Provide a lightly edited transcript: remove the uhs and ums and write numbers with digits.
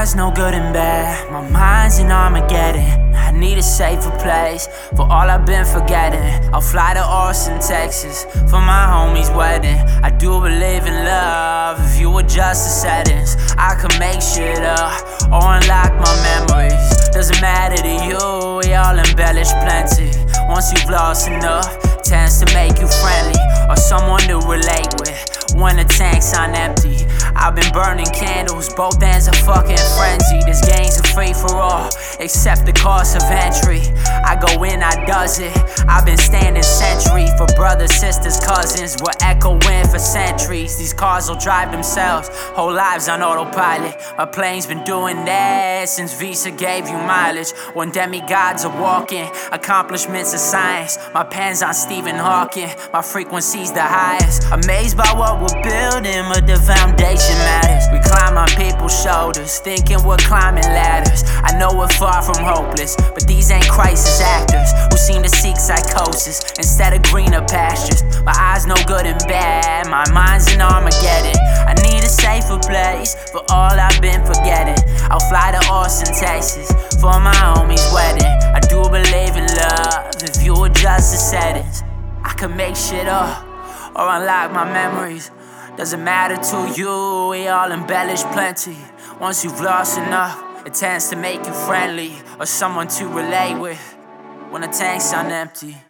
eyes know good and bad. My mind's in Armageddon. I need a safer place for all I've been forgetting. I'll fly to Austin, Texas for my homie's wedding. I do believe in love if you adjust the settings. I can make shit up or unlock my memories. Doesn't matter to you, we all embellish plenty. Once you've lost enough, tends to make you friendly or someone to relate with when the tank's on empty. I've been burning candles, both ends are fucking frenzy. This game's a free for all, except the cost of entry. I go in, I does it. I've been standing sentry for brothers, sisters, cousins. We're echoing for centuries. These cars will drive themselves, whole lives on autopilot. My plane's been doing that since Visa gave you mileage. When demigods are walking, accomplishments of science. My pen's on Stephen Hawking, my frequency's the highest. Amazed by what we're building, but the foundation matters. We climb on people's shoulders, thinking we're climbing ladders. I know we're far from hopeless, but these ain't crisis actors who seem to seek psychosis instead of greener pastures. My eyes know good and bad, my mind's in Armageddon. I need a safer place for all I've been forgetting. I'll fly to Austin, Texas for my homie's wedding. I do believe in love if you adjust the settings. I can make shit up or unlock my memories. Doesn't matter to you, we all embellish plenty. Once you've lost enough, it tends to make you friendly or someone to relate with when the tank's on empty.